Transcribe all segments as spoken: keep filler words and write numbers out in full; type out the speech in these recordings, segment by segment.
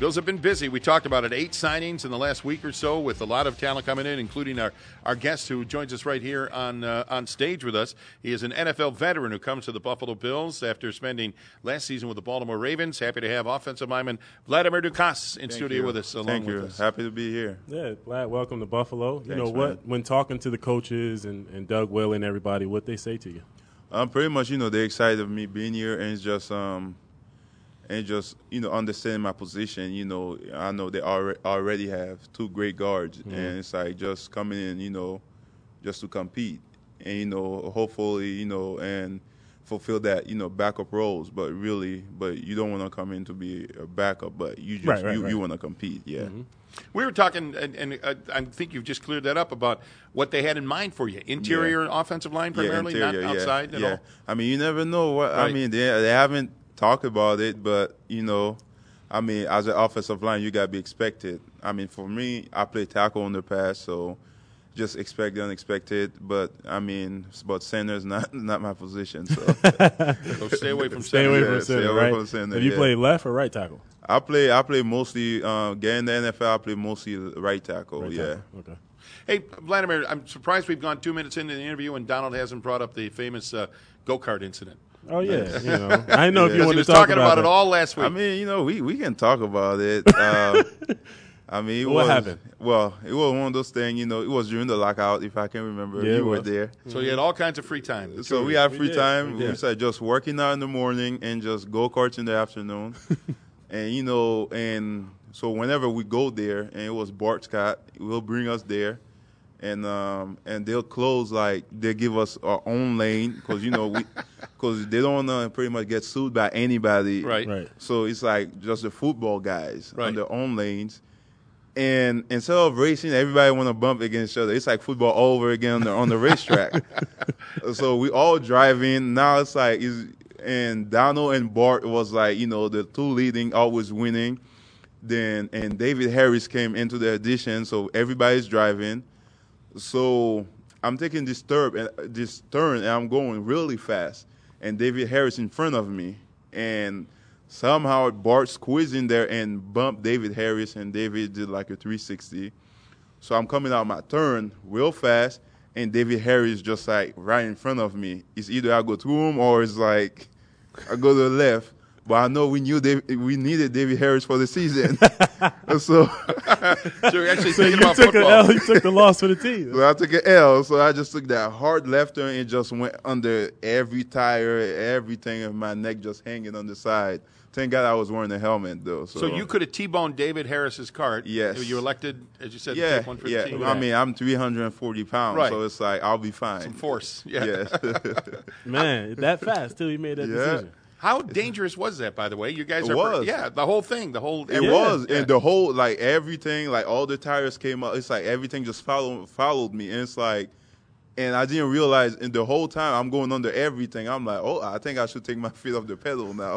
Bills have been busy. We talked about it. Eight signings in the last week or so with a lot of talent coming in, including our, our guest who joins us right here on uh, on stage with us. He is an N F L veteran who comes to the Buffalo Bills after spending last season with the Baltimore Ravens. Happy to have offensive lineman Vladimir Ducasse in Thank studio you. with us. Along Thank with you. us. Happy to be here. Yeah, Vlad, welcome to Buffalo. Thanks, you know what? man. When talking to the coaches and, and Doug Will and everybody, what they say to you? Um, pretty much, you know, they're excited of me being here, and it's just, um, and just, you know, understanding my position. You know, I know they already already have two great guards, mm-hmm. and it's like just coming in, you know, just to compete, and you know, hopefully, you know, and fulfill that, you know, backup roles. But really, but you don't want to come in to be a backup, but you just right, right, you, right. you want to compete, yeah. Mm-hmm. We were talking, and, and uh, I think you've just cleared that up, about what they had in mind for you. Interior yeah. offensive line primarily, yeah, interior, not outside yeah, at yeah. all? I mean, you never know. what Right. I mean, they, they haven't talked about it, but, you know, I mean, as an offensive line, you got to be expected. I mean, for me, I played tackle in the past, so just expect the unexpected. But, I mean, but center is not, not my position. So, so stay away from stay center. away yeah, from stay center, away right? from center, Have you yeah. played left or right tackle? I play I play mostly, uh, getting in the N F L, I play mostly right tackle, Right yeah. tackle. Okay. Hey, Vladimir, I'm surprised we've gone two minutes into the interview and Donald hasn't brought up the famous uh, go-kart incident. Oh, yeah. you know, I didn't know if Yeah. you He wanted was to talk talking about, that. it all last week. I mean, you know, we, we can talk about it. Uh, I mean, it What was, happened? Well, it was one of those things, you know, it was during the lockout, if I can remember. Yeah, it you were was. there. so you had all kinds of free time. The So two we of had We free did. time. We We did. started just working out in the morning and just go-karts in the afternoon. And, you know, and so whenever we go there, and it was Bart Scott, will bring us there. And um, and they'll close, like, they give us our own lane because, you know, we because they don't want to pretty much get sued by anybody. Right. Right. So it's like just the football guys Right. on their own lanes. And instead of racing, everybody want to bump against each other. It's like football all over again on the, on the racetrack. So we all driving. Now it's like, is and Donald and Bart was like, you know, the two leading, always winning. Then and David Harris came into the addition, so everybody's driving. So I'm taking this turn, and this turn, and I'm going really fast. And David Harris in front of me, and somehow Bart squeezed in there and bumped David Harris, and David did like a three sixty. So I'm coming out my turn real fast, and David Harris just like right in front of me. It's either I go to him or it's like I go to the left. But I know we knew David, we needed David Harris for the season. so, so you're actually So thinking you about took football. an L, you took the loss for the team. so I took an L. So I just took that hard left turn and just went under every tire, everything, and my neck just hanging on the side. Thank God I was wearing a helmet, though. So, So you could have T-boned David Harris's cart. Yes. You elected, as you said, to yeah, take one for yeah. the team. I mean, I'm three hundred forty pounds, Right. so it's like I'll be fine. Some force. Yeah. Yes. Man, that fast till you made that Yeah. decision. How dangerous was that, by the way? You guys It are was. yeah, the whole thing, the whole It Yeah. was, yeah. and the whole like everything, like all the tires came out. It's like everything just followed followed me, and it's like, and I didn't realize, and the whole time I'm going under everything. I'm like, oh, I think I should take my feet off the pedal now.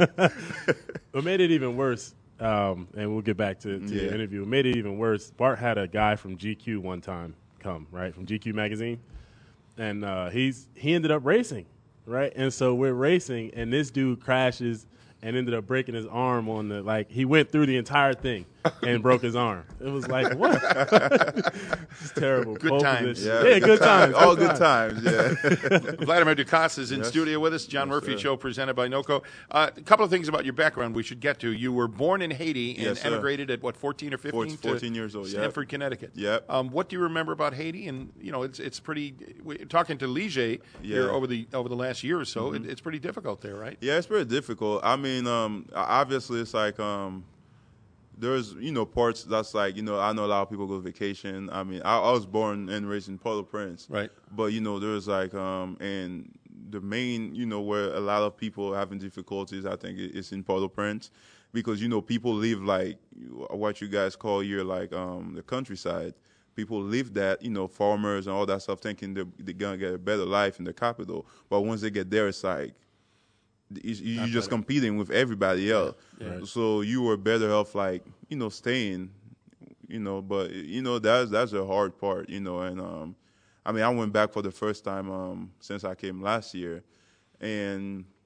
What made it even worse, um, and we'll get back to, to Yeah. the interview. What made it even worse, Bart had a guy from G Q one time come, right, from G Q magazine, and uh, he's he ended up racing, right? And so we're racing, and this dude crashes and ended up breaking his arm on the, like, he went through the entire thing and broke his arm. It was like, what? It's terrible. Good Pole times. position. Yeah, Yeah, good times. All good times. Yeah. Vladimir Ducasse is in Yes. studio with us. John Yes, Murphy sir. Show presented by NOCO. Uh, a couple of things about your background we should get to. You were born in Haiti and Yes, sir. emigrated at, what, fourteen or fifteen? fourteen years old, yep. Stanford, Connecticut. Yep. Um, what do you remember about Haiti? And, you know, it's it's pretty we, – talking to Lige here Yeah. over the over the last year or so, it, it's pretty difficult there, right? Yeah, it's pretty difficult. I mean, um, obviously, it's like um, there's you know parts that's like you know I know a lot of people go vacation. I mean, I, I was born and raised in Port-au-Prince, Right. But you know, there's like um, and the main you know where a lot of people are having difficulties, I think, is in Port-au-Prince, because you know people live like what you guys call here like um, the countryside. People live that, you know, farmers and all that stuff, thinking they're, they're gonna get a better life in the capital. But once they get there, it's like you, you're just competing with everybody else. Yeah. So you were better off, like, you know, staying, you know. But you know, that's that's the hard part, you know. And um, I mean, I went back for the first time um since I came last year, and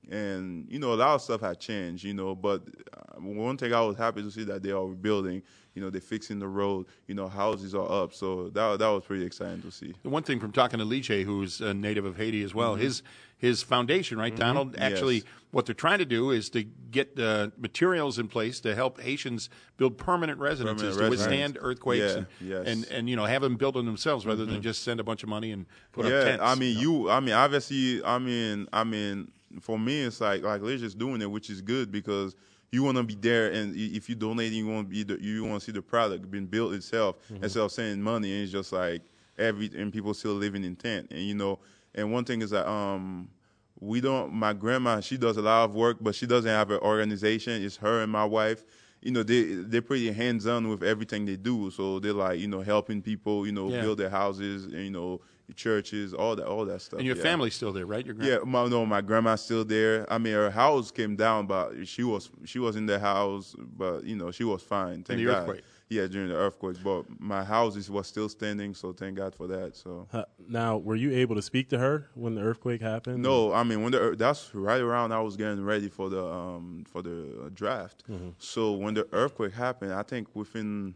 and you know a lot of stuff had changed, you know. But uh, one thing I was happy to see that they are rebuilding. You know, they're fixing the road. You know, houses are up. So that that was pretty exciting to see. The one thing from talking to Liche, who's a native of Haiti as well, mm-hmm. his his foundation, right, mm-hmm. Donald? Actually, yes. What they're trying to do is to get uh, materials in place to help Haitians build permanent residences permanent to residence. withstand earthquakes, yeah, and, yes. and and you know have them build them themselves rather mm-hmm. than just send a bunch of money and put yeah, up tents. I mean, you, know? you. I mean, obviously, I mean, I mean, for me, it's like like they're just doing it, which is good because. You want to be there, and if you donate, you want to be the, you want to see the product being built itself mm-hmm. instead of sending money. And it's just like every and people still living in tent, and you know. And one thing is that um, we don't. My grandma, she does a lot of work, but she doesn't have an organization. It's her and my wife. You know, they they're pretty hands on with everything they do. So they're like you know helping people, you know, yeah. build their houses, and, you know. Churches, all that, all that stuff. And your yeah. family's still there, right? Your grandma? Yeah, my, no, my grandma's still there. I mean, her house came down, but she was she was in the house, but you know, she was fine. Thank in the God. earthquake. Yeah, during the earthquake. But my house is, was still standing, so thank God for that. So uh, now, were you able to speak to her when the earthquake happened? No, I mean when the that's right around I was getting ready for the um for the draft. Mm-hmm. So when the earthquake happened, I think within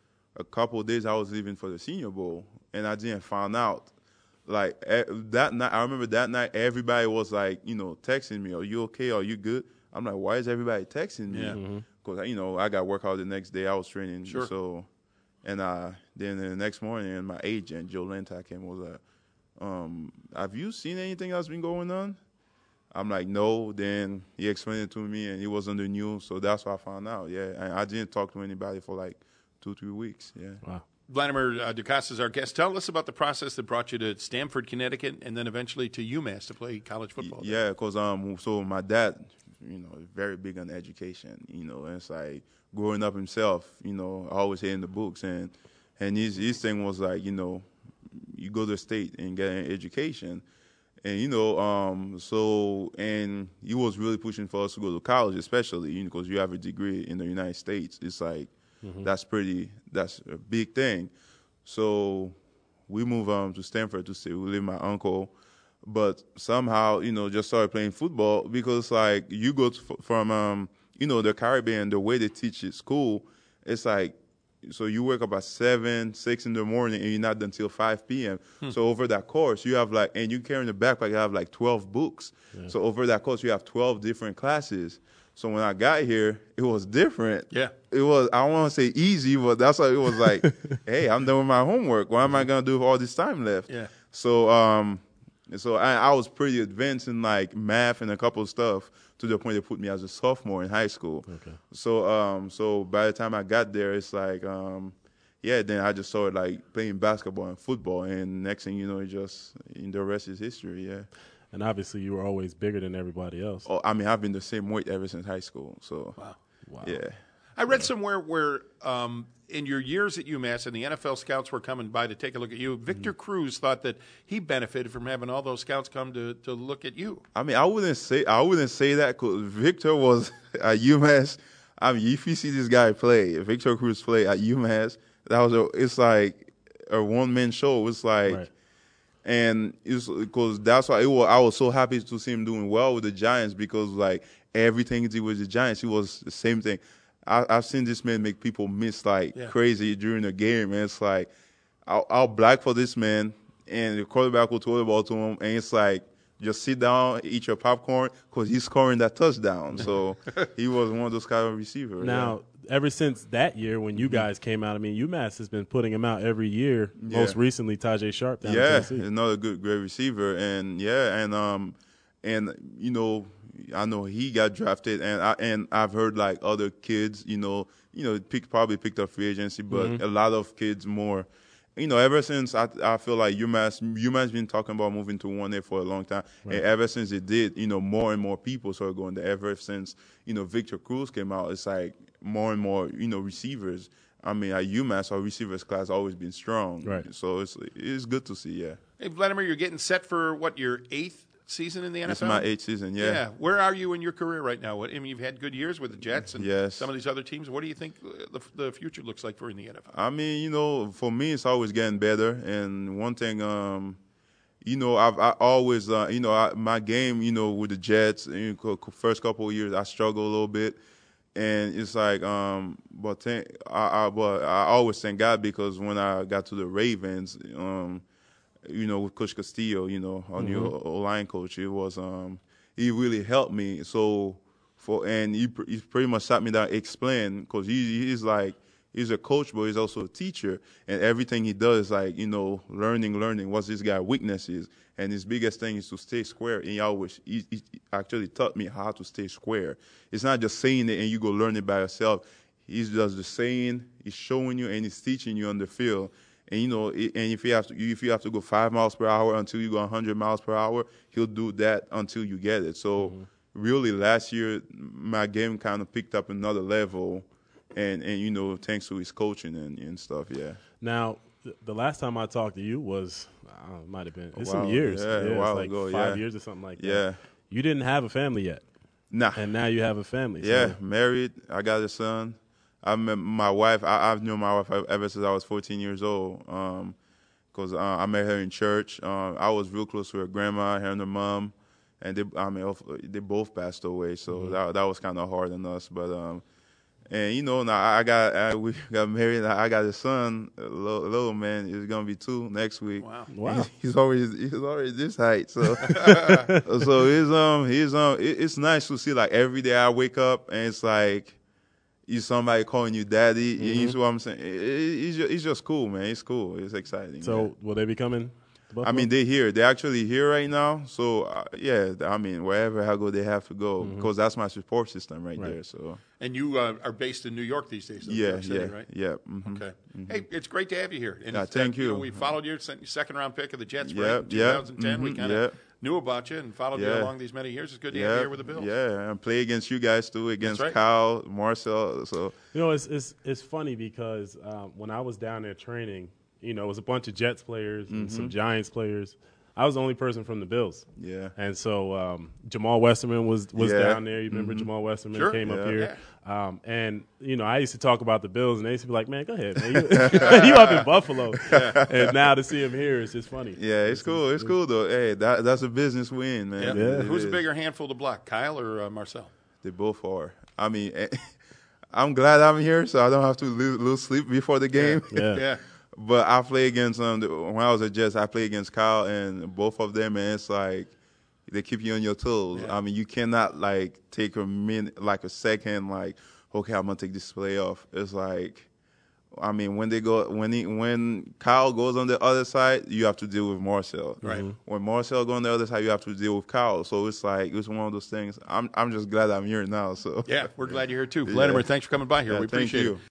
a couple of days I was leaving for the Senior Bowl, and I didn't find out. Like that night, I remember that night, everybody was like, you know, texting me, "Are you okay? Are you good?" I'm like, "Why is everybody texting me?" Yeah. Because mm-hmm. you know, I got workout the next day. I was training, sure. So, and uh, then the next morning, my agent Joe Lenta came was like, um, "Have you seen anything that's been going on?" I'm like, "No." Then he explained it to me, and it was on the news, so that's what I found out. Yeah, and I didn't talk to anybody for like two, three weeks. Yeah. Wow. Vladimir uh, Ducasse is our guest. Tell us about the process that brought you to Stamford, Connecticut, and then eventually to UMass to play college football. Yeah, because um, so my dad, you know, is very big on education. You know, and it's like growing up himself. You know, always hitting the books, and and his his thing was like, you know, you go to the state and get an education, and you know, um, so and he was really pushing for us to go to college, especially you know, because you have a degree in the United States. It's like. Mm-hmm. That's pretty. That's a big thing. So we moved um, to Stanford to stay. We live with my uncle, but somehow you know just started playing football because like you go to, from um, you know the Caribbean, the way they teach at school, it's like so you wake up at seven, six in the morning, and you're not done until five p.m. Hmm. So over that course, you have like, and you carry in the backpack, you have like twelve books. Yeah. So over that course, you have twelve different classes. So when I got here, it was different. Yeah. It was, I don't want to say easy, but that's why it was like, hey, I'm done with my homework. What am I going to do with all this time left? Yeah. So um, so I, I was pretty advanced in like math and a couple of stuff to the point they put me as a sophomore in high school. Okay. So um, so by the time I got there, it's like, um, yeah, then I just started like playing basketball and football. And next thing you know, it just, the rest is history, yeah. And obviously, you were always bigger than everybody else. Oh, I mean, I've been the same weight ever since high school. So, wow, wow. Yeah. I read yeah. somewhere where um, in your years at UMass, and the N F L scouts were coming by to take a look at you. Victor mm-hmm. Cruz thought that he benefited from having all those scouts come to, to look at you. I mean, I wouldn't say I wouldn't say that because Victor was at UMass. I mean, if you see this guy play, Victor Cruz play at UMass, that was a, it's like a one man show. It's like. Right. And it's because that's why it was, I was so happy to see him doing well with the Giants because like everything he did with the Giants, it was the same thing. I, I've seen this man make people miss like yeah. crazy during the game, and it's like I'll, I'll black for this man, and the quarterback will throw the ball to him, and it's like just sit down, eat your popcorn because he's scoring that touchdown. So he was one of those kind of receivers. Now. Yeah. Ever since that year when you guys came out, I mean, UMass has been putting him out every year. Yeah. Most recently, Tajay Sharp down yeah, in Tennessee. Another good, great receiver, and yeah, and um, and you know, I know he got drafted, and I and I've heard like other kids, you know, you know, pick, probably picked up free agency, but mm-hmm. a lot of kids more. You know, ever since I, I feel like UMass, UMass been talking about moving to one A for a long time, right. And ever since it did, you know, more and more people started going there. Ever since you know Victor Cruz came out, it's like more and more, you know, receivers. I mean, at UMass, our receivers class has always been strong, right? So it's it's good to see, yeah. Hey, Vladimir, you're getting set for what, your eighth season in the N F L? It's my eighth season, yeah. Yeah. Where are you in your career right now? What, I mean, you've had good years with the Jets and yes. some of these other teams. What do you think the, the future looks like for in the N F L? I mean, you know, for me, it's always getting better. And one thing, um, you know, I've I always, uh, you know, I, my game, you know, with the Jets, you know, first couple of years, I struggled a little bit. And it's like, um, but thank, I, I, but I always thank God because when I got to the Ravens, um, you know, with Coach Castillo, you know, our new Mm-hmm. O-line coach, it was, um, he really helped me. So for and he, he pretty much sat me down, explain, because he he's like he's a coach, but he's also a teacher, and everything he does is like, you know, learning, learning. What's this guy's weaknesses? And his biggest thing is to stay square. And he always he, he actually taught me how to stay square. It's not just saying it and you go learn it by yourself. He's just the saying, he's showing you, and he's teaching you on the field. And you know, and if you have to, if you have to go five miles per hour until you go one hundred miles per hour, he'll do that until you get it. So mm-hmm. really, last year my game kind of picked up another level, and and you know, thanks to his coaching and, and stuff. Yeah. Now, th- the last time I talked to you was, I don't know, it might have been it's Wow, some years, yeah, yeah, a while it's like ago, five yeah. years or something like that. Yeah. You didn't have a family yet, Nah. and now you have a family. Yeah, So. married. I got a son. I met my wife. I, I've known my wife ever since I was fourteen years old. Um, Cause uh, I met her in church. Uh, I was real close to her grandma, her and her mom, and they, I mean, they both passed away. So mm-hmm. that that was kind of hard on us. But um, and you know, now I got I, we got married. I got a son, a little, a little man. He's gonna be two next week. Wow, wow. He's, he's already he's already this height. So so it's um he's um it, it's nice to see, like, every day I wake up and it's like. You somebody calling you daddy, mm-hmm. you see what I'm saying? It, it, it's, just, it's just cool, man. It's cool. It's exciting. So man. will they be coming to Buffalo? I mean, they're here. They're actually here right now. So, uh, yeah, I mean, wherever I go, they have to go mm-hmm. because that's my support system right, right. there. So. And you uh, are based in New York these days. Yeah, New York City, yeah, right? yeah. Mm-hmm. Okay. Mm-hmm. Hey, it's great to have you here. And yeah, thank uh, you. you know, we followed your second round pick of the Jets yeah, right, in yeah. twenty ten. Mm-hmm. We kind of yeah. knew about you and followed yeah. you along these many years. It's good to yeah. have you here with the Bills. Yeah, and play against you guys too, against right. Kyle, Marcel. So you know, it's it's it's funny because um, when I was down there training, you know, it was a bunch of Jets players and mm-hmm. some Giants players. I was the only person from the Bills. Yeah. And so um, Jamal Westerman was was yeah. down there. You remember mm-hmm. Jamal Westerman sure. came yeah. up here. Yeah. Um, and, you know, I used to talk about the Bills, and they used to be like, man, go ahead, man. You, you up in Buffalo. Yeah. And now to see him here is just funny. Yeah, it's, it's cool. It's, it's cool, though. Hey, that, that's a business win, man. Yeah. Yeah. Who's a bigger handful to block, Kyle or uh, Marcel? They both are. I mean, I'm glad I'm here, so I don't have to lose, lose sleep before the game. Yeah. yeah. yeah. But I play against um when I was at Jets, I played against Kyle and both of them, and it's like they keep you on your toes. Yeah. I mean, you cannot like take a minute, like a second, like okay, I'm gonna take this play off. It's like, I mean, when they go when he when Kyle goes on the other side, you have to deal with Marcel. Right. Mm-hmm. When Marcel goes on the other side, you have to deal with Kyle. So it's like it's one of those things. I'm I'm just glad I'm here now. So yeah, we're glad you're here too, Vladimir. Yeah. Thanks for coming by here. Yeah, we appreciate thank you. it.